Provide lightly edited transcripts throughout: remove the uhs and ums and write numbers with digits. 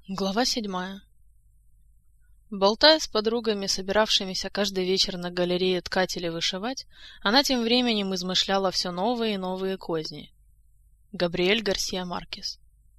Глава 7. Болтая с подругами, собиравшимися каждый вечер на галерее ткать или вышивать, она тем временем измышляла все новые и новые козни. Габриэль Гарсия Маркес.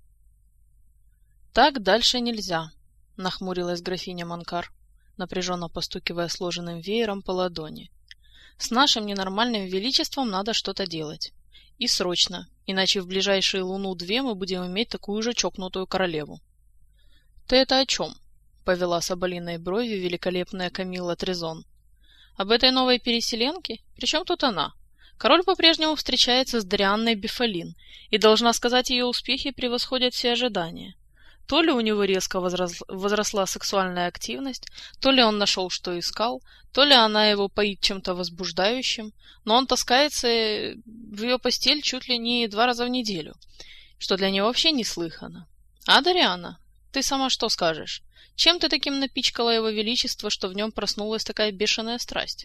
«Так дальше нельзя», — нахмурилась графиня Монкар, напряженно постукивая сложенным веером по ладони. «С нашим ненормальным величеством надо что-то делать. И срочно, иначе в ближайшие луну-две мы будем иметь такую же чокнутую королеву». «Ты это о чем?» — повела соболиной брови великолепная Камилла Трезон. «Об этой новой переселенке? Причем тут она? Король по-прежнему встречается с Дарианной Бефалин, и, должна сказать, ее успехи превосходят все ожидания. То ли у него резко возросла сексуальная активность, то ли он нашел, что искал, то ли она его поит чем-то возбуждающим, но он таскается в ее постель чуть ли не 2 раза в неделю, что для нее вообще неслыханно. А Дариана? Ты сама что скажешь? Чем ты таким напичкала его величество, что в нем проснулась такая бешеная страсть?»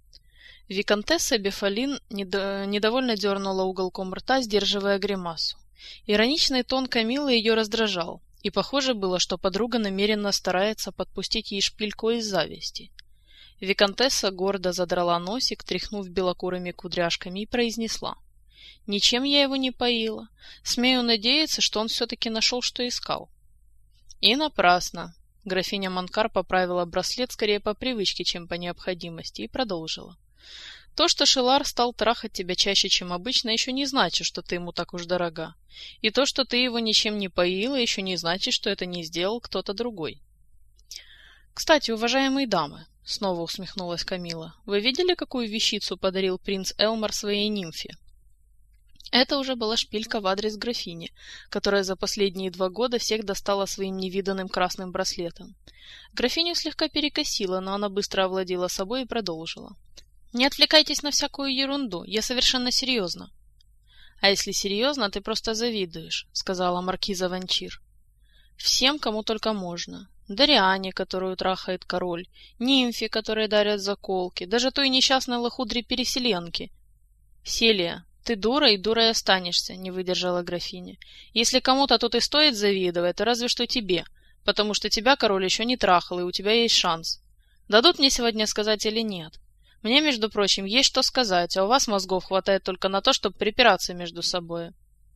Виконтесса Бефалин недовольно дернула уголком рта, сдерживая гримасу. Ироничный тон Камиллы ее раздражал, и похоже было, что подруга намеренно старается подпустить ей шпильку из зависти. Виконтесса гордо задрала носик, тряхнув белокурыми кудряшками, и произнесла: «Ничем я его не поила. Смею надеяться, что он все-таки нашел, что искал». «И напрасно!» Графиня Монкар поправила браслет скорее по привычке, чем по необходимости, и продолжила. «То, что Шелар стал трахать тебя чаще, чем обычно, еще не значит, что ты ему так уж дорога. И то, что ты его ничем не поила, еще не значит, что это не сделал кто-то другой». «Кстати, уважаемые дамы», — снова усмехнулась Камилла, — «вы видели, какую вещицу подарил принц Элмар своей нимфе?» Это уже была шпилька в адрес графини, которая за последние 2 года всех достала своим невиданным красным браслетом. Графиню слегка перекосило, но она быстро овладела собой и продолжила. «Не отвлекайтесь на всякую ерунду, я совершенно серьезно». «А если серьезно, ты просто завидуешь», — сказала маркиза Ванчир. «Всем, кому только можно. Дариане, которую трахает король, нимфе, которые дарят заколки, даже той несчастной лохудре-переселенке. Селия, ты дура и дурой останешься», — не выдержала графиня. «Если кому-то тут и стоит завидовать, то разве что тебе, потому что тебя король еще не трахал, и у тебя есть шанс. Дадут мне сегодня сказать или нет? Мне, между прочим, есть что сказать, а у вас мозгов хватает только на то, чтобы припираться между собой».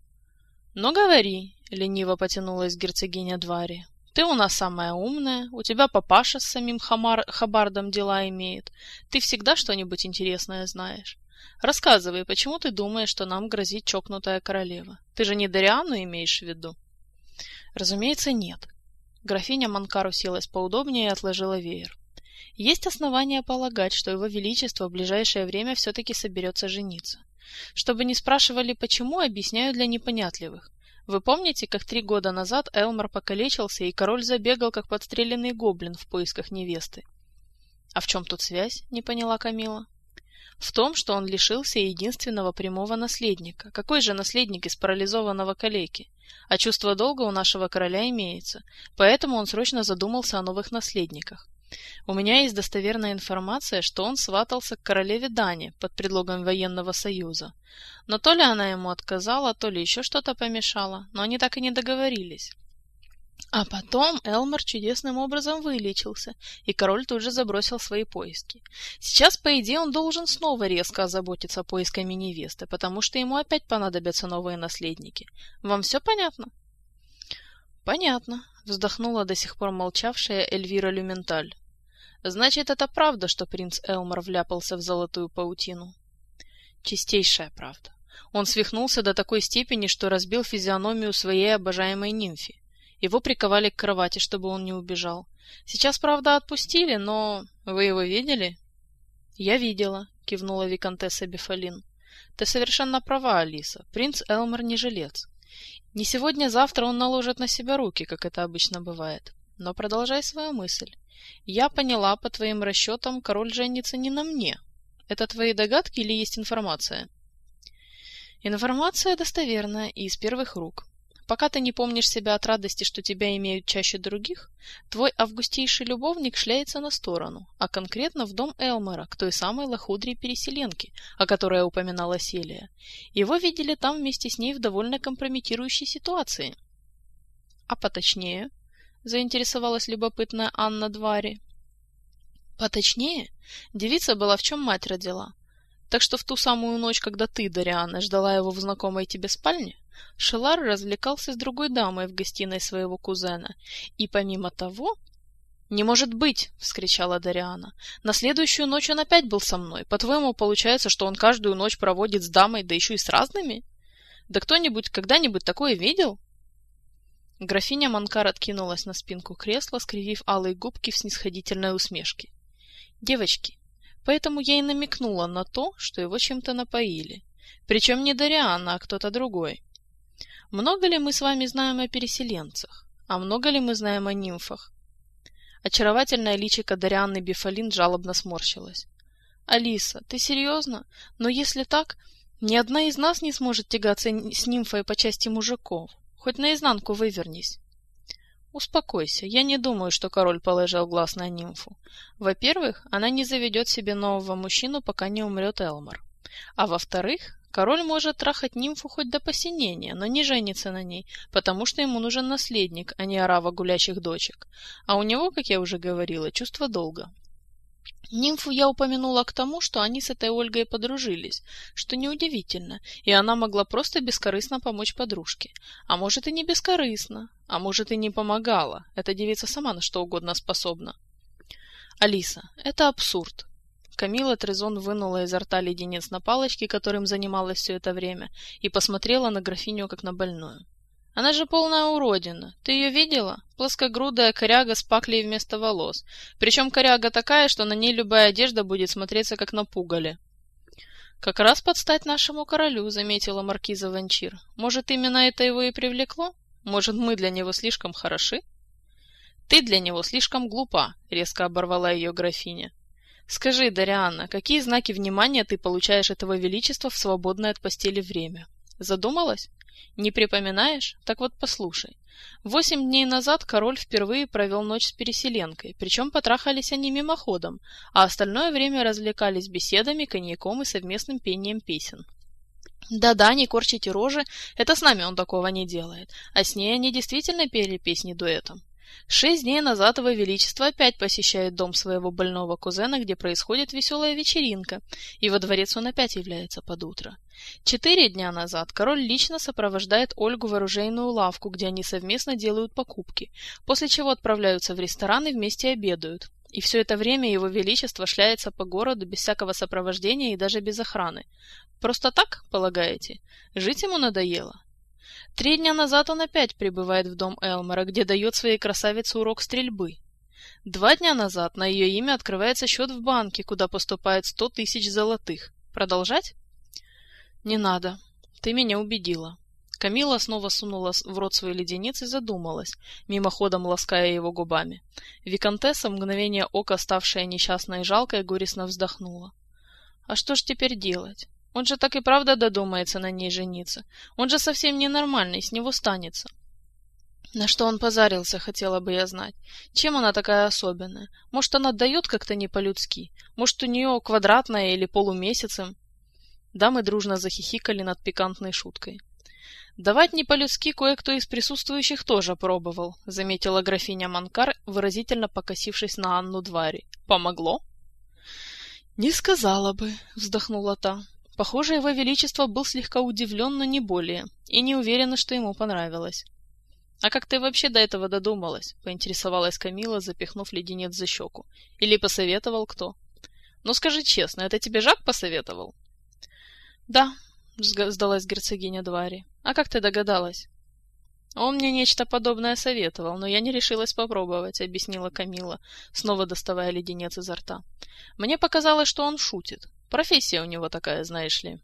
«Ну, говори», — лениво потянулась герцогиня Двари. «Ты у нас самая умная, у тебя папаша с самим Хабардом дела имеет, ты всегда что-нибудь интересное знаешь. Рассказывай, почему ты думаешь, что нам грозит чокнутая королева? Ты же не Дариану имеешь в виду?» «Разумеется, нет». Графиня Монкар уселась поудобнее и отложила веер. «Есть основания полагать, что его величество в ближайшее время все-таки соберется жениться. Чтобы не спрашивали почему, объясняю для непонятливых. Вы помните, как 3 года назад Элмар покалечился, и король забегал, как подстреленный гоблин в поисках невесты?» «А в чем тут связь?» — не поняла Камилла. «В том, что он лишился единственного прямого наследника. Какой же наследник из парализованного калеки? А чувство долга у нашего короля имеется, поэтому он срочно задумался о новых наследниках. У меня есть достоверная информация, что он сватался к королеве Дане под предлогом военного союза. Но то ли она ему отказала, то ли еще что-то помешало, но они так и не договорились. А потом Элмар чудесным образом вылечился, и король тут же забросил свои поиски. Сейчас, по идее, он должен снова резко озаботиться поисками невесты, потому что ему опять понадобятся новые наследники. Вам все понятно?» «Понятно», — вздохнула до сих пор молчавшая Эльвира Люменталь. «Значит, это правда, что принц Элмар вляпался в золотую паутину?» «Чистейшая правда. Он свихнулся до такой степени, что разбил физиономию своей обожаемой нимфе. Его приковали к кровати, чтобы он не убежал. Сейчас, правда, отпустили, но... Вы его видели?» «Я видела», — кивнула виконтесса Бефалин. «Ты совершенно права, Алиса. Принц Элмар не жилец. Не сегодня-завтра он наложит на себя руки, как это обычно бывает. Но продолжай свою мысль. Я поняла, по твоим расчетам, король женится не на мне. Это твои догадки или есть информация?» «Информация достоверная и из первых рук. Пока ты не помнишь себя от радости, что тебя имеют чаще других, твой августейший любовник шляется на сторону, а конкретно в дом Элмара, к той самой лохудре-переселенке, о которой упоминала Селия. Его видели там вместе с ней в довольно компрометирующей ситуации». «А поточнее?» заинтересовалась любопытная Анна Двари. Поточнее, девица была в чем мать родила. Так что в ту самую ночь, когда ты, Дариана, ждала его в знакомой тебе спальне, Шелар развлекался с другой дамой в гостиной своего кузена. И помимо того... «Не может быть!» — вскричала Дариана. «На следующую ночь он опять был со мной. По-твоему, получается, что он каждую ночь проводит с дамой, да еще и с разными? Да кто-нибудь когда-нибудь такое видел?» Графиня Монкар откинулась на спинку кресла, скривив алые губки в снисходительной усмешке. «Девочки, поэтому я и намекнула на то, что его чем-то напоили. Причем не Дариана, а кто-то другой. Много ли мы с вами знаем о переселенцах? А много ли мы знаем о нимфах?» Очаровательное личико Дарианны Бефалин жалобно сморщилось. «Алиса, ты серьезно? Но если так, ни одна из нас не сможет тягаться с нимфой по части мужиков. Хоть наизнанку вывернись». «Успокойся, я не думаю, что король положил глаз на нимфу. Во-первых, она не заведет себе нового мужчину, пока не умрет Элмар. А во-вторых, король может трахать нимфу хоть до посинения, но не женится на ней, потому что ему нужен наследник, а не орава гулящих дочек. А у него, как я уже говорила, чувство долга. Нимфу я упомянула к тому, что они с этой Ольгой подружились, что неудивительно, и она могла просто бескорыстно помочь подружке. А может и не бескорыстно, а может и не помогала. Эта девица сама на что угодно способна. Алиса, это абсурд. Камилла Трезон вынула изо рта леденец на палочке, которым занималась все это время, и посмотрела на графиню, как на больную. «Она же полная уродина. Ты ее видела? Плоскогрудая коряга с паклей вместо волос. Причем коряга такая, что на ней любая одежда будет смотреться, как на пугале». «Как раз под стать нашему королю», — заметила маркиза Ванчир. «Может, именно это его и привлекло? Может, мы для него слишком хороши?» «Ты для него слишком глупа», — резко оборвала ее графиня. «Скажи, Дарианна, какие знаки внимания ты получаешь этого величества в свободное от постели время? Задумалась? Не припоминаешь? Так вот послушай. 8 дней назад король впервые провел ночь с переселенкой, причем потрахались они мимоходом, а остальное время развлекались беседами, коньяком и совместным пением песен. Да-да, не корчите рожи, это с нами он такого не делает, а с ней они действительно пели песни дуэтом. 6 дней назад его величество опять посещает дом своего больного кузена, где происходит веселая вечеринка, и во дворец он опять является под утро. 4 дня назад король лично сопровождает Ольгу в оружейную лавку, где они совместно делают покупки, после чего отправляются в ресторан и вместе обедают. И все это время его величество шляется по городу без всякого сопровождения и даже без охраны. Просто так, полагаете? Жить ему надоело? 3 дня назад он опять прибывает в дом Элмара, где дает своей красавице урок стрельбы. 2 дня назад на ее имя открывается счет в банке, куда поступает 100 тысяч золотых. Продолжать? Не надо. Ты меня убедила. Камилла снова сунула в рот свой леденец и задумалась, мимоходом лаская его губами. Виконтесса, в мгновение ока ставшая несчастной и жалкой, горестно вздохнула. А что ж теперь делать? Он же так и правда додумается на ней жениться. Он же совсем ненормальный, с него станется. На что он позарился, хотела бы я знать. Чем она такая особенная? Может, она дает как-то не по-людски? Может, у нее квадратная или полумесяцем? Дамы дружно захихикали над пикантной шуткой. «Давать не по-людски кое-кто из присутствующих тоже пробовал», — заметила графиня Монкар, выразительно покосившись на Анну Двари. «Помогло?» «Не сказала бы», — вздохнула та. Похоже, его величество был слегка удивлен, но не более, и не уверена, что ему понравилось. «А как ты вообще до этого додумалась?» — поинтересовалась Камилла, запихнув леденец за щеку. «Или посоветовал кто?» «Ну скажи честно, это тебе Жак посоветовал?» «Да», — сдалась герцогиня Двари. «А как ты догадалась?» «Он мне нечто подобное советовал, но я не решилась попробовать», — объяснила Камилла, снова доставая леденец изо рта. «Мне показалось, что он шутит. Профессия у него такая, знаешь ли».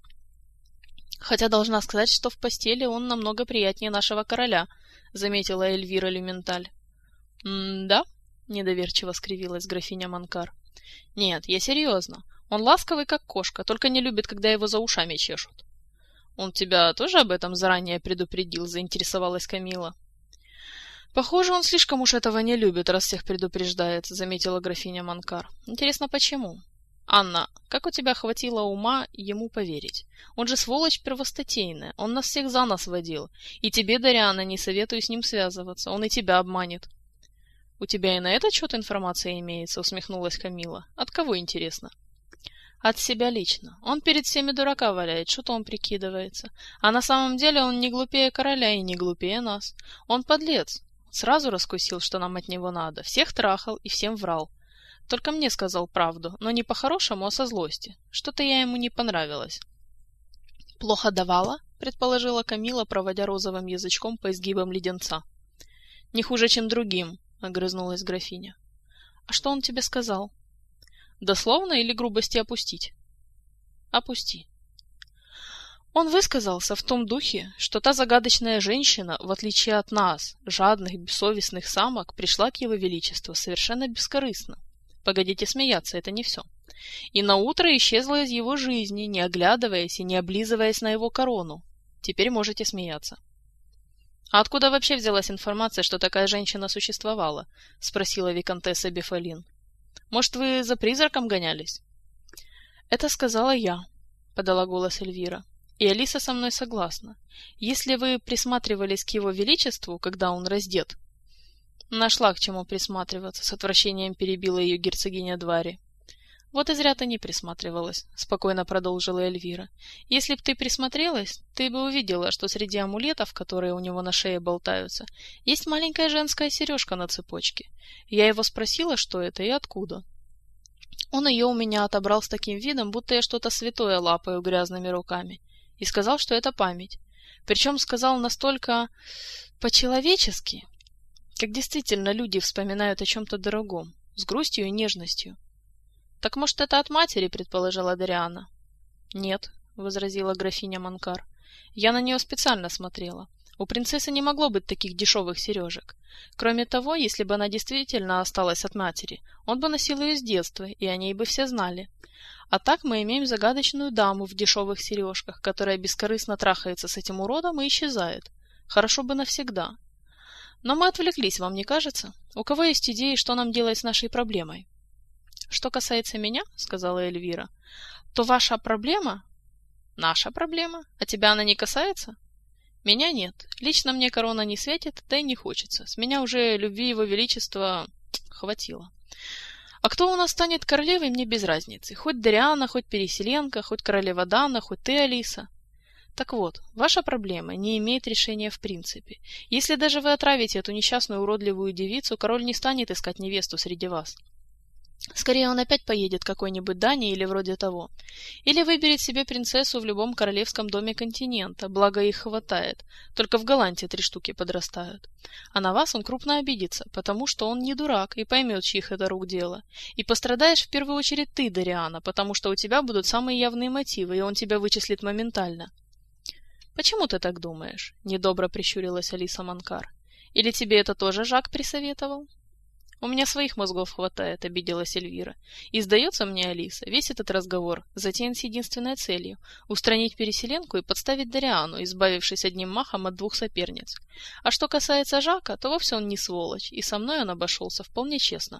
«Хотя должна сказать, что в постели он намного приятнее нашего короля», — заметила Эльвира Люменталь. «Да?» — недоверчиво скривилась графиня Монкар. «Нет, я серьезно. Он ласковый, как кошка, только не любит, когда его за ушами чешут». «Он тебя тоже об этом заранее предупредил?» — заинтересовалась Камилла. «Похоже, он слишком уж этого не любит, раз всех предупреждает», — заметила графиня Монкар. «Интересно, почему?» «Анна, как у тебя хватило ума ему поверить? Он же сволочь первостатейная, он нас всех за нос водил. И тебе, Дариана, не советую с ним связываться, он и тебя обманет». У тебя и на этот счет информация имеется, усмехнулась Камила. От кого, интересно? От себя лично. Он перед всеми дурака валяет, что-то он прикидывается. А на самом деле он не глупее короля и не глупее нас. Он подлец. Сразу раскусил, что нам от него надо. Всех трахал и всем врал. Только мне сказал правду, но не по-хорошему, а со злости. Что-то я ему не понравилась. «Плохо давала?» — предположила Камила, проводя розовым язычком по изгибам леденца. «Не хуже, чем другим», — огрызнулась графиня. «А что он тебе сказал?» «Дословно или грубости опустить?» «Опусти». Он высказался в том духе, что та загадочная женщина, в отличие от нас, жадных, бессовестных самок, пришла к его величеству совершенно бескорыстно. Погодите смеяться, это не все. И наутро исчезла из его жизни, не оглядываясь и не облизываясь на его корону. Теперь можете смеяться. «А откуда вообще взялась информация, что такая женщина существовала?» — спросила виконтесса Бефалин. «Может, вы за призраком гонялись?» «Это сказала я», — подала голос Эльвира. «И Алиса со мной согласна. Если вы присматривались к его величеству, когда он раздет...» «Нашла к чему присматриваться», — с отвращением перебила ее герцогиня Двари. «Вот и зря ты не присматривалась», — спокойно продолжила Эльвира. «Если б ты присмотрелась, ты бы увидела, что среди амулетов, которые у него на шее болтаются, есть маленькая женская сережка на цепочке. Я его спросила, что это и откуда. Он ее у меня отобрал с таким видом, будто я что-то святое лапаю грязными руками, и сказал, что это память. Причем сказал настолько по-человечески, как действительно люди вспоминают о чем-то дорогом, с грустью и нежностью. «Так, может, это от матери?» — предположила Дариана. «Нет», — возразила графиня Монкар. «Я на нее специально смотрела. У принцессы не могло быть таких дешевых сережек. Кроме того, если бы она действительно осталась от матери, он бы носил ее с детства, и о ней бы все знали. А так мы имеем загадочную даму в дешевых сережках, которая бескорыстно трахается с этим уродом и исчезает. Хорошо бы навсегда. Но мы отвлеклись, вам не кажется? У кого есть идеи, что нам делать с нашей проблемой?» «Что касается меня, — сказала Эльвира, — то ваша проблема...» «Наша проблема? А тебя она не касается?» «Меня нет. Лично мне корона не светит, да и не хочется. С меня уже любви его величества хватило. А кто у нас станет королевой, мне без разницы. Хоть Дариана, хоть Переселенка, хоть королева Дана, хоть ты, Алиса. Так вот, ваша проблема не имеет решения в принципе. Если даже вы отравите эту несчастную уродливую девицу, король не станет искать невесту среди вас. Скорее он опять поедет к какой-нибудь Дании или вроде того. Или выберет себе принцессу в любом королевском доме континента, благо их хватает. Только в Голландии 3 штуки подрастают. А на вас он крупно обидится, потому что он не дурак и поймет, чьих это рук дело. И пострадаешь в первую очередь ты, Дариана, потому что у тебя будут самые явные мотивы, и он тебя вычислит моментально. «Почему ты так думаешь?» — недобро прищурилась Алиса Монкар. «Или тебе это тоже Жак присоветовал?» «У меня своих мозгов хватает», — обиделась Эльвира. «И сдается мне, Алиса, весь этот разговор затеян с единственной целью — устранить Переселенку и подставить Дариану, избавившись одним махом от 2 соперниц. А что касается Жака, то вовсе он не сволочь, и со мной он обошелся вполне честно».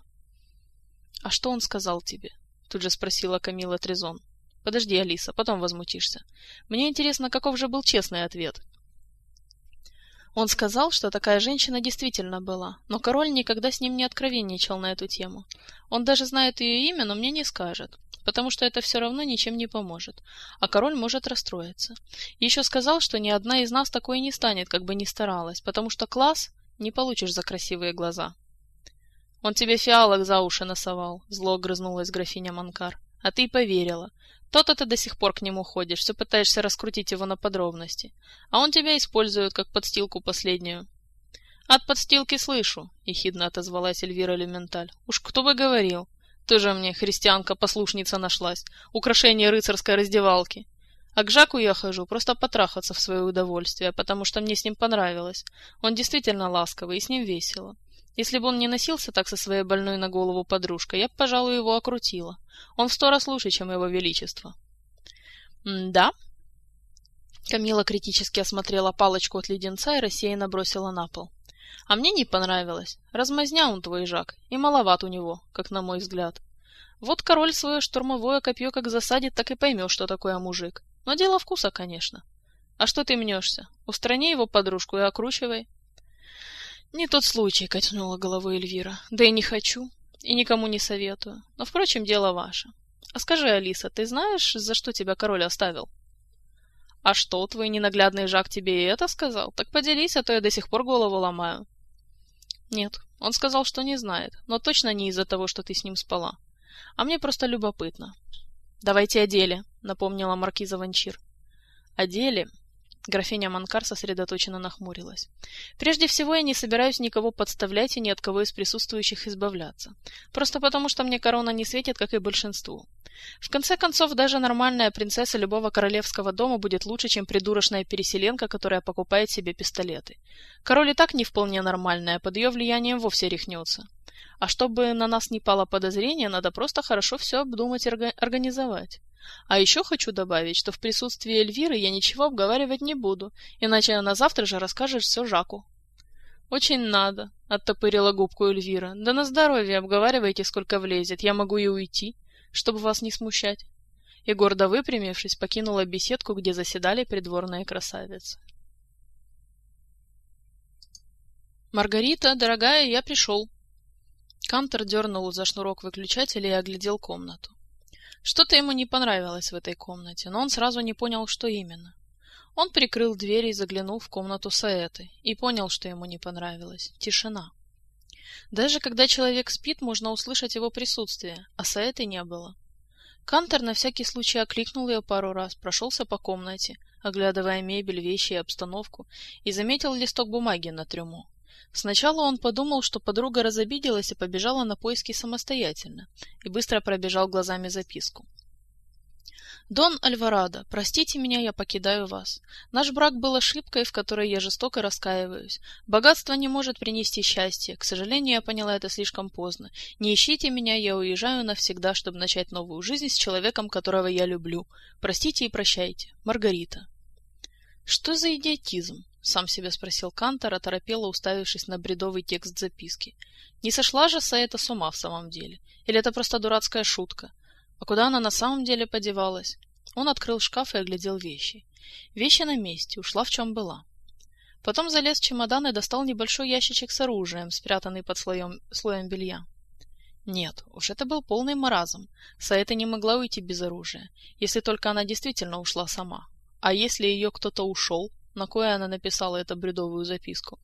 «А что он сказал тебе?» — тут же спросила Камила Трезон. «Подожди, Алиса, потом возмутишься. Мне интересно, каков же был честный ответ». Он сказал, что такая женщина действительно была, но король никогда с ним не откровенничал на эту тему. Он даже знает ее имя, но мне не скажет, потому что это все равно ничем не поможет, а король может расстроиться. Еще сказал, что ни одна из нас такой не станет, как бы ни старалась, потому что класс не получишь за красивые глаза. «Он тебе фиалок за уши насовал», — зло огрызнулась графиня Монкар. «А ты и поверила. То-то ты до сих пор к нему ходишь, все пытаешься раскрутить его на подробности. А он тебя использует, как подстилку последнюю». «От подстилки слышу», — ехидно отозвалась Эльвира Элементаль. «Уж кто бы говорил. Тоже мне христианка-послушница нашлась. Украшение рыцарской раздевалки. А к Жаку я хожу просто потрахаться в свое удовольствие, потому что мне с ним понравилось. Он действительно ласковый, и с ним весело. Если бы он не носился так со своей больной на голову подружкой, я бы, пожалуй, его окрутила. Он в 100 раз лучше, чем его величество». «Да?» Камила критически осмотрела палочку от леденца и рассеянно бросила на пол. «А мне не понравилось. Размазня он твой, Жак, и маловат у него, как на мой взгляд. Вот король свое штурмовое копье как засадит, так и поймешь, что такое мужик. Но дело вкуса, конечно. А что ты мнешься? Устрани его подружку и окручивай». Не тот случай, качнула головой Эльвира. Да и не хочу, и никому не советую. Но, впрочем, дело ваше. А скажи, Алиса, ты знаешь, за что тебя король оставил? А что, твой ненаглядный Жак тебе и это сказал? Так поделись, а то я до сих пор голову ломаю. Нет, он сказал, что не знает, но точно не из-за того, что ты с ним спала. А мне просто любопытно. Давайте о деле, напомнила маркиза Вончир. О деле? Графиня Монкар сосредоточенно нахмурилась. Прежде всего, я не собираюсь никого подставлять и ни от кого из присутствующих избавляться. Просто потому, что мне корона не светит, как и большинству. В конце концов, даже нормальная принцесса любого королевского дома будет лучше, чем придурочная переселенка, которая покупает себе пистолеты. Король и так не вполне нормальная, под ее влиянием вовсе рехнется. А чтобы на нас не пало подозрение, надо просто хорошо все обдумать и организовать. А еще хочу добавить, что в присутствии Эльвиры я ничего обговаривать не буду, иначе она завтра же расскажет все Жаку. «Очень надо», — оттопырила губку Эльвира. «Да на здоровье обговаривайте, сколько влезет, я могу и уйти, чтобы вас не смущать». И гордо выпрямившись, покинула беседку, где заседали придворные красавицы. «Маргарита, дорогая, я пришел». Кантор дернул за шнурок выключателя и оглядел комнату. Что-то ему не понравилось в этой комнате, но он сразу не понял, что именно. Он прикрыл дверь и заглянул в комнату Саэты и понял, что ему не понравилось. Тишина. Даже когда человек спит, можно услышать его присутствие, а Саэты не было. Кантор на всякий случай окликнул ее пару раз, прошелся по комнате, оглядывая мебель, вещи и обстановку, и заметил листок бумаги на трюмо. Сначала он подумал, что подруга разобиделась и побежала на поиски самостоятельно, и быстро пробежал глазами записку. «Дон Альварадо, простите меня, я покидаю вас. Наш брак был ошибкой, в которой я жестоко раскаиваюсь. Богатство не может принести счастье. К сожалению, я поняла это слишком поздно. Не ищите меня, я уезжаю навсегда, чтобы начать новую жизнь с человеком, которого я люблю. Простите и прощайте. Маргарита». «Что за идиотизм?» — сам себя спросил Кантор, оторопело уставившись на бредовый текст записки. «Не сошла же Саэта с ума в самом деле? Или это просто дурацкая шутка? А куда она на самом деле подевалась?» Он открыл шкаф и оглядел вещи. Вещи на месте, ушла в чем была. Потом залез в чемодан и достал небольшой ящичек с оружием, спрятанный под слоем белья. Нет, уж это был полный маразм. Саэта не могла уйти без оружия, если только она действительно ушла сама. А если ее кто-то ушел, на кое она написала эту бредовую записку?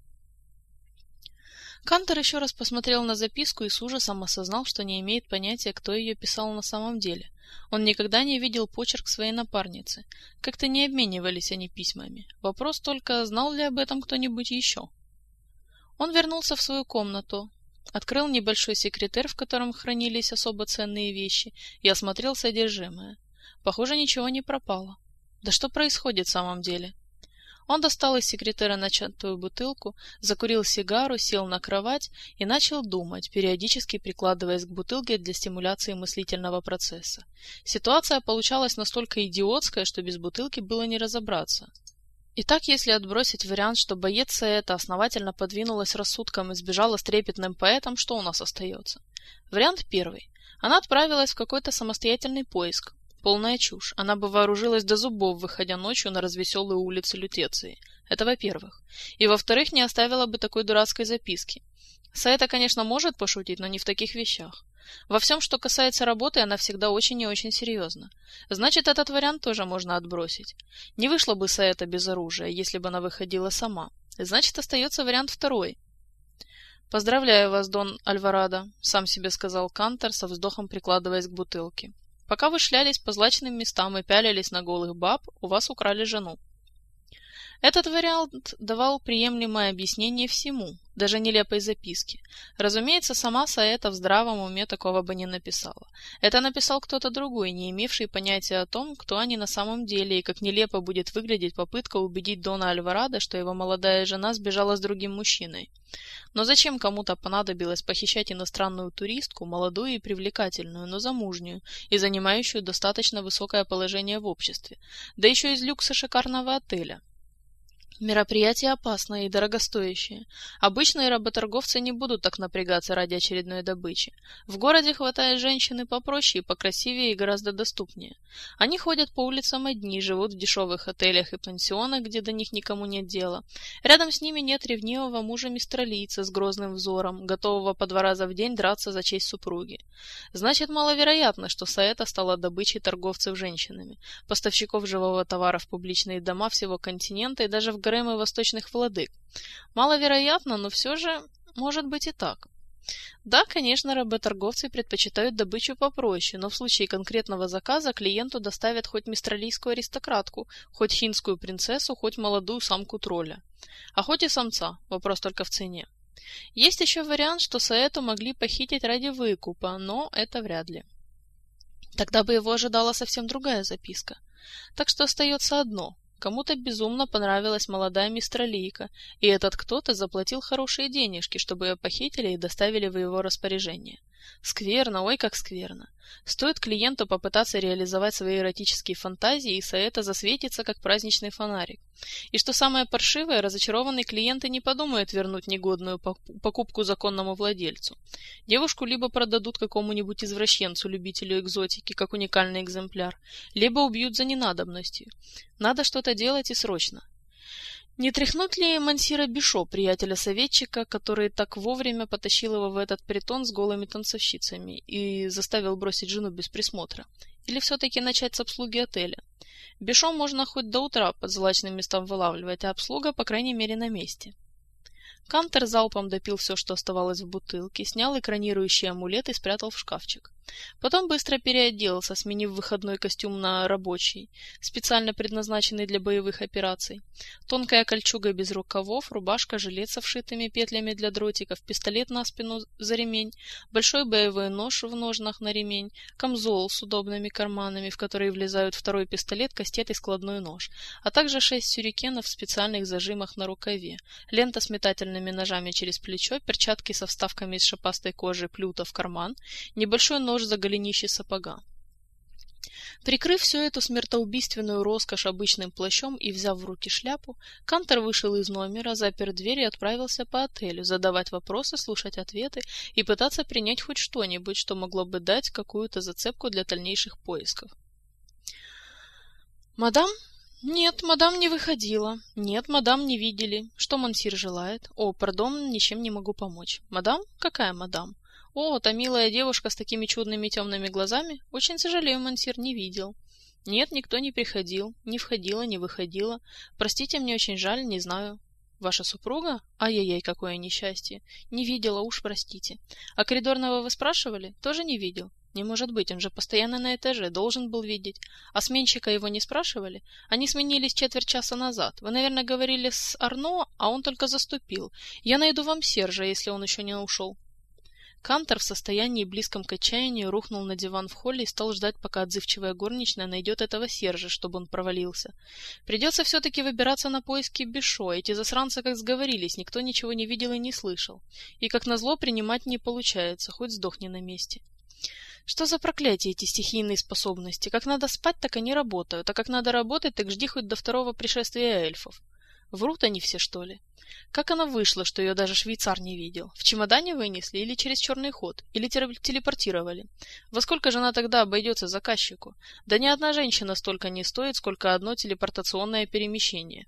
Кантор еще раз посмотрел на записку и с ужасом осознал, что не имеет понятия, кто ее писал на самом деле. Он никогда не видел почерк своей напарницы. Как-то не обменивались они письмами. Вопрос только, знал ли об этом кто-нибудь еще. Он вернулся в свою комнату, открыл небольшой секретер, в котором хранились особо ценные вещи, и осмотрел содержимое. Похоже, ничего не пропало. Да что происходит в самом деле? Он достал из секретера начатую бутылку, закурил сигару, сел на кровать и начал думать, периодически прикладываясь к бутылке для стимуляции мыслительного процесса. Ситуация получалась настолько идиотская, что без бутылки было не разобраться. Итак, если отбросить вариант, что боец Саэта основательно подвинулась рассудком и сбежала с трепетным поэтом, что у нас остается? Вариант первый. Она отправилась в какой-то самостоятельный поиск. Полная чушь. Она бы вооружилась до зубов, выходя ночью на развеселые улицы Лютеции. Это во-первых. И во-вторых, не оставила бы такой дурацкой записки. Саэта, конечно, может пошутить, но не в таких вещах. Во всем, что касается работы, она всегда очень и очень серьезна. Значит, этот вариант тоже можно отбросить. Не вышла бы Саэта без оружия, если бы она выходила сама. Значит, остается вариант второй. «Поздравляю вас, Дон Альварадо», — сам себе сказал Кантор, со вздохом прикладываясь к бутылке. «Пока вы шлялись по злачным местам и пялились на голых баб, у вас украли жену». Этот вариант давал приемлемое объяснение всему, даже нелепой записке. Разумеется, сама Саэта в здравом уме такого бы не написала. Это написал кто-то другой, не имевший понятия о том, кто они на самом деле, и как нелепо будет выглядеть попытка убедить Дона Альварадо, что его молодая жена сбежала с другим мужчиной. Но зачем кому-то понадобилось похищать иностранную туристку, молодую и привлекательную, но замужнюю, и занимающую достаточно высокое положение в обществе, да еще из люкса шикарного отеля? Мероприятие опасное и дорогостоящее. Обычные работорговцы не будут так напрягаться ради очередной добычи. В городе хватает женщин и попроще, и покрасивее, и гораздо доступнее. Они ходят по улицам одни, живут в дешевых отелях и пансионах, где до них никому нет дела. Рядом с ними нет ревнивого мужа-мистралийца с грозным взором, готового по 2 раза в день драться за честь супруги. Значит, маловероятно, что Саэта стала добычей торговцев женщинами, поставщиков живого товара в публичные дома всего континента и даже в гаремы восточных владык. Маловероятно, но все же может быть и так. Да, конечно, работорговцы предпочитают добычу попроще, но в случае конкретного заказа клиенту доставят хоть мистралийскую аристократку, хоть хинскую принцессу, хоть молодую самку тролля. А хоть и самца, вопрос только в цене. Есть еще вариант, что Саэту могли похитить ради выкупа, но это вряд ли. Тогда бы его ожидала совсем другая записка. Так что остается одно. Кому-то безумно понравилась молодая мистралийка, и этот кто-то заплатил хорошие денежки, чтобы ее похитили и доставили в его распоряжение. Скверно, ой, как скверно. Стоит клиенту попытаться реализовать свои эротические фантазии, и Саэта засветится, как праздничный фонарик. И что самое паршивое, разочарованный клиент и не подумает вернуть негодную покупку законному владельцу. Девушку либо продадут какому-нибудь извращенцу-любителю экзотики, как уникальный экземпляр, либо убьют за ненадобностью. Надо что-то делать и срочно. Не тряхнуть ли Мансира Бишо, приятеля-советчика, который так вовремя потащил его в этот притон с голыми танцовщицами и заставил бросить жену без присмотра? Или все-таки начать с обслуги отеля? Бишо можно хоть до утра под злачным местам вылавливать, а обслуга, по крайней мере, на месте. Кантер залпом допил все, что оставалось в бутылке, снял экранирующий амулет и спрятал в шкафчик. Потом быстро переоделся, сменив выходной костюм на рабочий, специально предназначенный для боевых операций. Тонкая кольчуга без рукавов, рубашка, жилет со вшитыми петлями для дротиков, пистолет на спину за ремень, большой боевой нож в ножнах на ремень, камзол с удобными карманами, в которые влезают второй пистолет, кастет и складной нож, а также 6 сюрикенов в специальных зажимах на рукаве, лента с метательными ножами через плечо, перчатки со вставками из шипастой кожи плюта в карман, небольшой нож за голенище сапога. Прикрыв всю эту смертоубийственную роскошь обычным плащом и взяв в руки шляпу, Кантер вышел из номера, запер дверь и отправился по отелю, задавать вопросы, слушать ответы и пытаться принять хоть что-нибудь, что могло бы дать какую-то зацепку для дальнейших поисков. «Мадам?» «Нет, мадам не выходила. Нет, мадам не видели. Что мансир желает? О, пардон, ничем не могу помочь. Мадам? Какая мадам? О, та милая девушка с такими чудными темными глазами? Очень сожалею, мансир, не видел. Нет, никто не приходил. Не входила, не выходила. Простите, мне очень жаль, не знаю. Ваша супруга? Ай-яй-яй, какое несчастье. Не видела, уж простите. А коридорного вы спрашивали? Тоже не видел. Не может быть, он же постоянно на этаже, должен был видеть. А сменщика его не спрашивали? Они сменились 15 минут назад. Вы, наверное, говорили с Арно, а он только заступил. Я найду вам Сержа, если он еще не ушел». Кантер в состоянии близком к отчаянию рухнул на диван в холле и стал ждать, пока отзывчивая горничная найдет этого Сержа, чтобы он провалился. Придется все-таки выбираться на поиски Бишо. Эти засранцы как сговорились, никто ничего не видел и не слышал. И, как назло, принимать не получается, хоть сдохни на месте. Что за проклятие эти стихийные способности? Как надо спать, так они работают, а как надо работать, так жди хоть до 2-го пришествия эльфов. Врут они все, что ли? Как оно вышло, что ее даже швейцар не видел? В чемодане вынесли или через черный ход? Или телепортировали? Во сколько же она тогда обойдется заказчику? Да ни одна женщина столько не стоит, сколько одно телепортационное перемещение.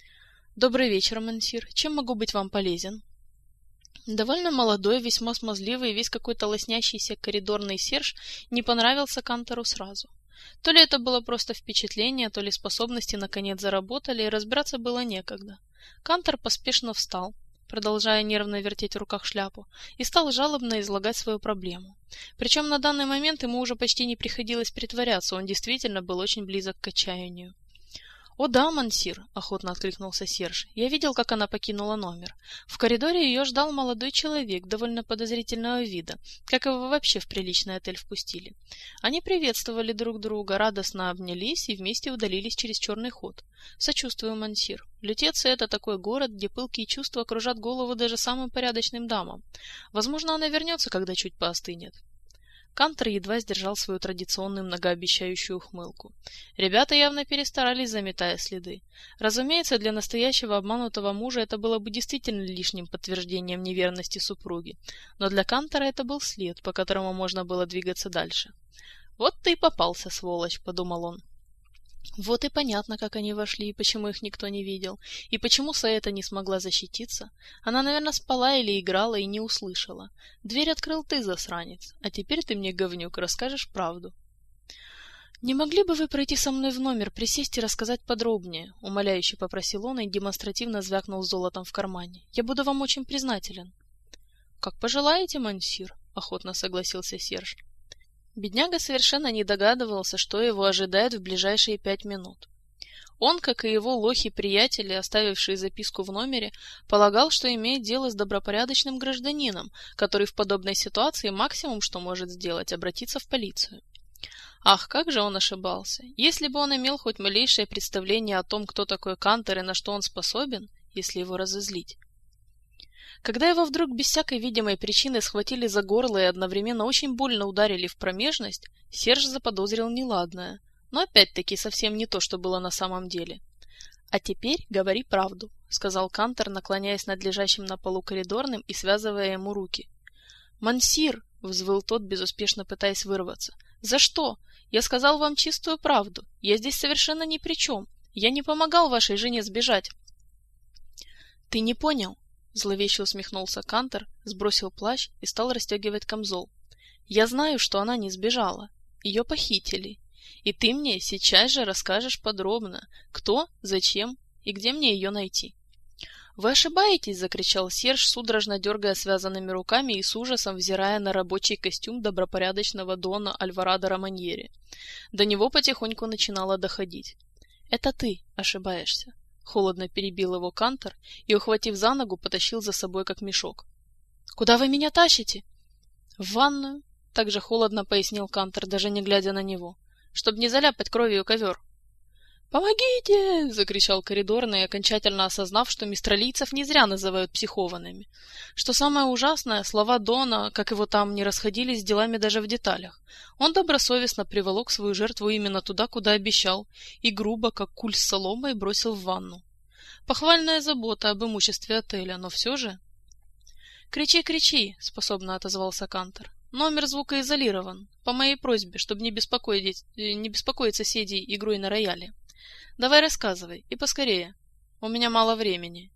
Добрый вечер, мансир. Чем могу быть вам полезен? Довольно молодой, весьма смазливый, весь какой-то лоснящийся коридорный Серж не понравился Кантеру сразу. То ли это было просто впечатление, то ли способности наконец заработали, и разбираться было некогда. Кантер поспешно встал, продолжая нервно вертеть в руках шляпу, и стал жалобно излагать свою проблему. Причем на данный момент ему уже почти не приходилось притворяться, он действительно был очень близок к отчаянию. «О да, мансир», — охотно откликнулся Серж. «Я видел, как она покинула номер. В коридоре ее ждал молодой человек, довольно подозрительного вида, как его вообще в приличный отель впустили. Они приветствовали друг друга, радостно обнялись и вместе удалились через черный ход. Сочувствую, мансир. Лютеция — это такой город, где пылкие чувства кружат голову даже самым порядочным дамам. Возможно, она вернется, когда чуть поостынет». Кантер едва сдержал свою традиционную многообещающую ухмылку. Ребята явно перестарались, заметая следы. Разумеется, для настоящего обманутого мужа это было бы действительно лишним подтверждением неверности супруги, но для Кантера это был след, по которому можно было двигаться дальше. «Вот ты и попался, сволочь», — подумал он. Вот и понятно, как они вошли, и почему их никто не видел, и почему Саэта не смогла защититься. Она, наверное, спала или играла и не услышала. Дверь открыл ты, засранец, а теперь ты мне, говнюк, расскажешь правду. «Не могли бы вы пройти со мной в номер, присесть и рассказать подробнее?» — умоляюще попросил он и демонстративно звякнул золотом в кармане. «Я буду вам очень признателен». «Как пожелаете, мансир», — охотно согласился Серж. Бедняга совершенно не догадывался, что его ожидает в ближайшие 5 минут. Он, как и его лохи-приятели, оставившие записку в номере, полагал, что имеет дело с добропорядочным гражданином, который в подобной ситуации максимум, что может сделать, обратиться в полицию. Ах, как же он ошибался! Если бы он имел хоть малейшее представление о том, кто такой Кантер и на что он способен, если его разозлить. Когда его вдруг без всякой видимой причины схватили за горло и одновременно очень больно ударили в промежность, Серж заподозрил неладное, но опять-таки совсем не то, что было на самом деле. «А теперь говори правду», — сказал Кантер, наклоняясь над лежащим на полу коридорным и связывая ему руки. «Мансир!» — взвыл тот, безуспешно пытаясь вырваться. «За что? Я сказал вам чистую правду. Я здесь совершенно ни при чем. Я не помогал вашей жене сбежать». «Ты не понял?» — зловеще усмехнулся Кантер, сбросил плащ и стал расстегивать камзол. «Я знаю, что она не сбежала. Ее похитили. И ты мне сейчас же расскажешь подробно, кто, зачем и где мне ее найти». «Вы ошибаетесь!» — закричал Серж, судорожно дергая связанными руками и с ужасом взирая на рабочий костюм добропорядочного дона Альварадо Романьери. До него потихоньку начинало доходить. «Это ты ошибаешься!» — холодно перебил его Кантер и, ухватив за ногу, потащил за собой как мешок. «Куда вы меня тащите?» «В ванную», — также холодно пояснил Кантер, даже не глядя на него, «чтобы не заляпать кровью ковер». «Помогите!» — закричал коридорный, окончательно осознав, что мистралийцев не зря называют психованными. Что самое ужасное, слова Дона, как его там, не расходились с делами даже в деталях. Он добросовестно приволок свою жертву именно туда, куда обещал, и грубо, как куль с соломой, бросил в ванну. Похвальная забота об имуществе отеля, но все же... «Кричи, кричи!» — способно отозвался Кантер. «Номер звукоизолирован, по моей просьбе, чтобы не беспокоить соседей игрой на рояле. Давай рассказывай, и поскорее. У меня мало времени».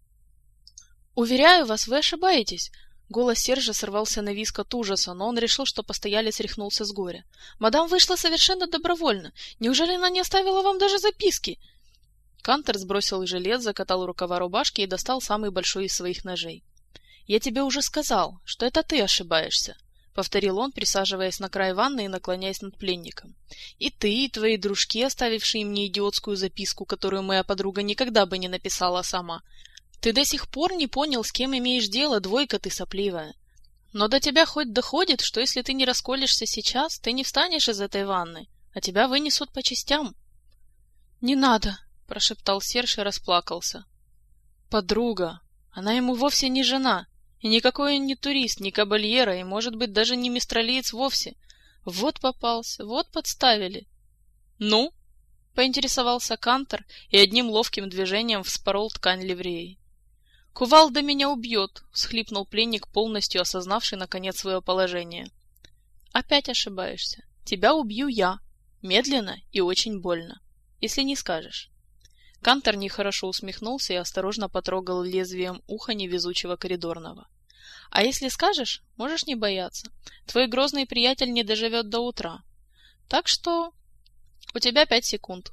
«Уверяю вас, вы ошибаетесь!» Голос Сержа сорвался на визг от ужаса, но он решил, что постоялец рехнулся с горя. «Мадам вышла совершенно добровольно. Неужели она не оставила вам даже записки?» Кантер сбросил жилет, закатал рукава рубашки и достал самый большой из своих ножей. «Я тебе уже сказал, что это ты ошибаешься», — повторил он, присаживаясь на край ванны и наклоняясь над пленником. «И ты, и твои дружки, оставившие мне идиотскую записку, которую моя подруга никогда бы не написала сама. Ты до сих пор не понял, с кем имеешь дело, двойка ты сопливая. Но до тебя хоть доходит, что если ты не расколешься сейчас, ты не встанешь из этой ванны, а тебя вынесут по частям». «Не надо», — прошептал Серж и расплакался. «Подруга, она ему вовсе не жена». И никакой он не турист, не кабальера, и, может быть, даже не мистралиец вовсе. Вот попался, вот подставили. «Ну?» — поинтересовался Кантер и одним ловким движением вспорол ткань ливреи. «Кувалда меня убьет!» — всхлипнул пленник, полностью осознавший, наконец, свое положение. «Опять ошибаешься. Тебя убью я. Медленно и очень больно. Если не скажешь». Кантер нехорошо усмехнулся и осторожно потрогал лезвием уха невезучего коридорного. «А если скажешь, можешь не бояться. Твой грозный приятель не доживет до утра. Так что у тебя 5 секунд».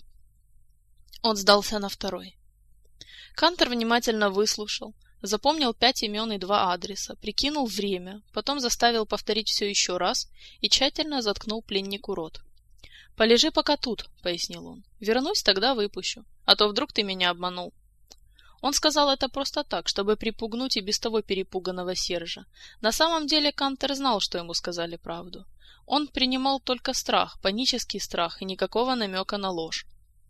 Он сдался на второй. Кантер внимательно выслушал, запомнил 5 имен и 2 адреса, прикинул время, потом заставил повторить все еще раз и тщательно заткнул пленнику рот. «Полежи пока тут», — пояснил он. «Вернусь, тогда выпущу. А то вдруг ты меня обманул». Он сказал это просто так, чтобы припугнуть и без того перепуганного Сержа. На самом деле Кантер знал, что ему сказали правду. Он принимал только страх, панический страх и никакого намека на ложь.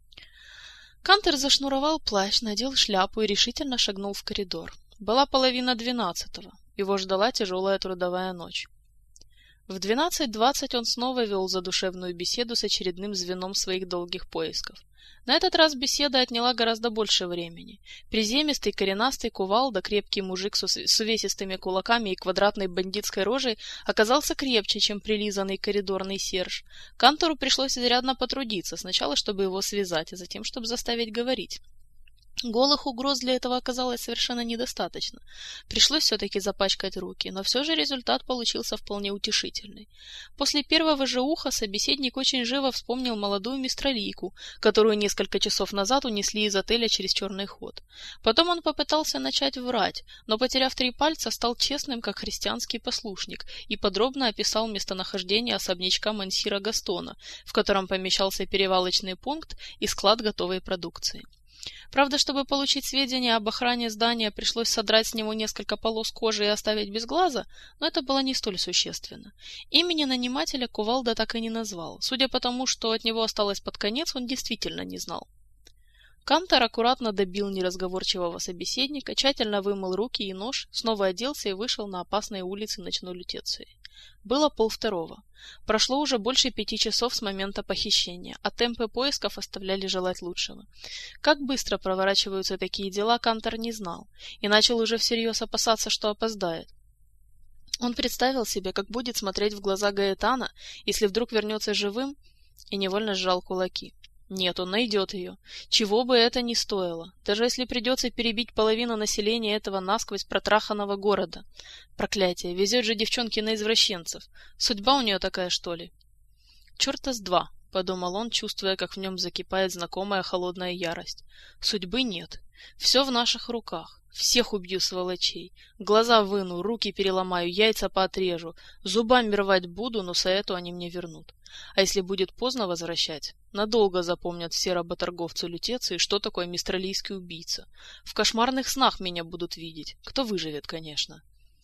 Кантер зашнуровал плащ, надел шляпу и решительно шагнул в коридор. Была 11:30. Его ждала тяжелая трудовая ночь. В 12:20 он снова вел задушевную беседу с очередным звеном своих долгих поисков. На этот раз беседа отняла гораздо больше времени. Приземистый, коренастый кувалда, крепкий мужик с увесистыми кулаками и квадратной бандитской рожей, оказался крепче, чем прилизанный коридорный Серж. Кантору пришлось изрядно потрудиться, сначала чтобы его связать, а затем чтобы заставить говорить. Голых угроз для этого оказалось совершенно недостаточно. Пришлось все-таки запачкать руки, но все же результат получился вполне утешительный. После первого же уха собеседник очень живо вспомнил молодую мистралийку, которую несколько часов назад унесли из отеля через черный ход. Потом он попытался начать врать, но, потеряв 3 пальца, стал честным, как христианский послушник, и подробно описал местонахождение особнячка Монсира Гастона, в котором помещался перевалочный пункт и склад готовой продукции. Правда, чтобы получить сведения об охране здания, пришлось содрать с него несколько полос кожи и оставить без глаза, но это было не столь существенно. Имени нанимателя кувалда так и не назвал. Судя по тому, что от него осталось под конец, он действительно не знал. Кантор аккуратно добил неразговорчивого собеседника, тщательно вымыл руки и нож, снова оделся и вышел на опасные улицы ночной Лютеции. Было 1:30. Прошло уже больше 5 часов с момента похищения, а темпы поисков оставляли желать лучшего. Как быстро проворачиваются такие дела, Кантор не знал, и начал уже всерьез опасаться, что опоздает. Он представил себе, как будет смотреть в глаза Гаэтана, если вдруг вернется живым, и невольно сжал кулаки. Нет, он найдет ее. Чего бы это ни стоило. Даже если придется перебить половину населения этого насквозь протраханного города. Проклятие, везет же девчонке на извращенцев. Судьба у нее такая, что ли? Черта с два, подумал он, чувствуя, как в нем закипает знакомая холодная ярость. Судьбы нет. Все в наших руках. Всех убью, сволочей. Глаза выну, руки переломаю, яйца поотрежу. Зубами рвать буду, но соэту они мне вернут. А если будет поздно возвращать, надолго запомнят все работорговцы Лютеции, что такое мистралийский убийца. В кошмарных снах меня будут видеть. Кто выживет, конечно.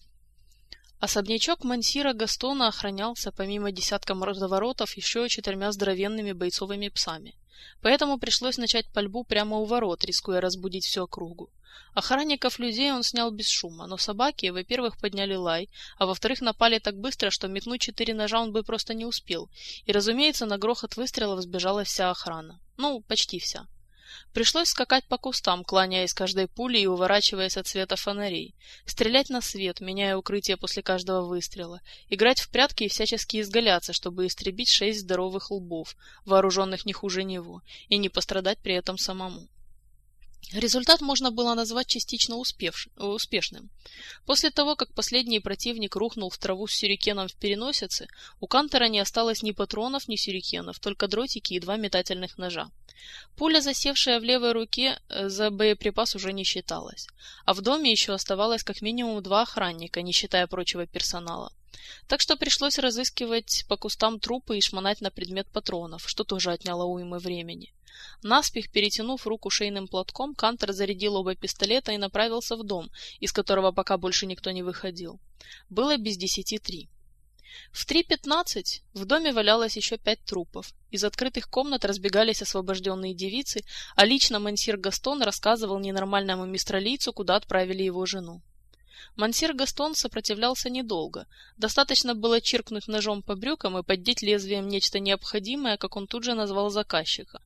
Особнячок Монсира Гастона охранялся, помимо десятка мордоворотов, еще 4 здоровенными бойцовыми псами. Поэтому пришлось начать пальбу прямо у ворот, рискуя разбудить всю округу. Охранников людей он снял без шума, но собаки, во-первых, подняли лай, а во-вторых, напали так быстро, что метнуть 4 ножа он бы просто не успел, и, разумеется, на грохот выстрелов сбежала вся охрана. Ну, почти вся. Пришлось скакать по кустам, кланяясь каждой пулей и уворачиваясь от света фонарей, стрелять на свет, меняя укрытие после каждого выстрела, играть в прятки и всячески изгаляться, чтобы истребить 6 здоровых лбов, вооруженных не хуже него, и не пострадать при этом самому. Результат можно было назвать частично успешным. После того, как последний противник рухнул в траву с сюрикеном в переносице, у Кантора не осталось ни патронов, ни сюрикенов, только дротики и 2 метательных ножа. Пуля, засевшая в левой руке, за боеприпас уже не считалась. А в доме еще оставалось как минимум 2 охранника, не считая прочего персонала. Так что пришлось разыскивать по кустам трупы и шмонать на предмет патронов, что тоже отняло уймы времени. Наспех перетянув руку шейным платком, Кантор зарядил оба пистолета и направился в дом, из которого пока больше никто не выходил. Было без 10:03. В 3:15 в доме валялось еще 5 трупов. Из открытых комнат разбегались освобожденные девицы, а лично Монсир Гастон рассказывал ненормальному мистралийцу, куда отправили его жену. Монсир Гастон сопротивлялся недолго. Достаточно было чиркнуть ножом по брюкам и поддеть лезвием нечто необходимое, как он тут же назвал заказчика.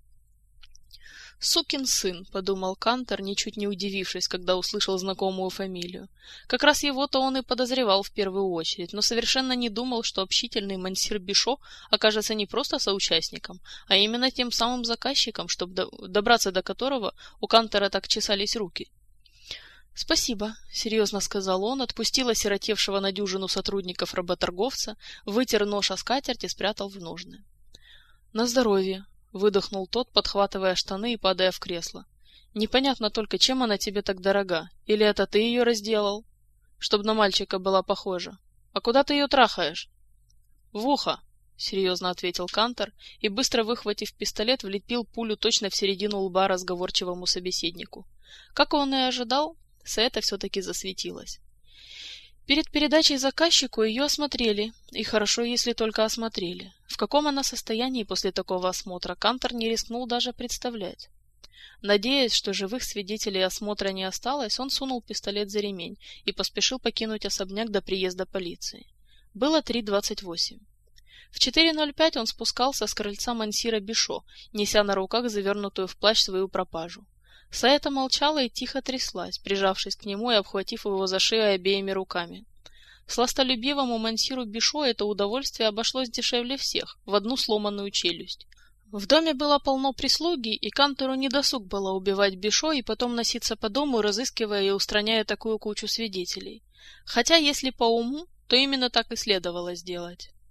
«Сукин сын», — подумал Кантор, ничуть не удивившись, когда услышал знакомую фамилию. Как раз его-то он и подозревал в первую очередь, но совершенно не думал, что общительный Монсир Бишо окажется не просто соучастником, а именно тем самым заказчиком, чтобы добраться до которого у Кантора так чесались руки. «Спасибо», — серьезно сказал он, отпустил осиротевшего на дюжину сотрудников работорговца, вытер нож о скатерть и спрятал в ножны. «На здоровье», — выдохнул тот, подхватывая штаны и падая в кресло. «Непонятно только, чем она тебе так дорога. Или это ты ее разделал? Чтоб на мальчика была похожа. А куда ты ее трахаешь?» «В ухо», — серьезно ответил Кантор и, быстро выхватив пистолет, влепил пулю точно в середину лба разговорчивому собеседнику. Как он и ожидал, Саэта все-таки засветилась. Перед передачей заказчику ее осмотрели, и хорошо, если только осмотрели. В каком она состоянии после такого осмотра, Кантор не рискнул даже представлять. Надеясь, что живых свидетелей осмотра не осталось, он сунул пистолет за ремень и поспешил покинуть особняк до приезда полиции. Было 3:28. В 4:05 он спускался с крыльца мансира Бишо, неся на руках завернутую в плащ свою пропажу. Саэта молчала и тихо тряслась, прижавшись к нему и обхватив его за шею обеими руками. Сластолюбивому мансиру Бишо это удовольствие обошлось дешевле всех, в одну сломанную челюсть. В доме было полно прислуги, и кантору недосуг было убивать Бишо и потом носиться по дому, разыскивая и устраняя такую кучу свидетелей. Хотя, если по уму, то именно так и следовало сделать.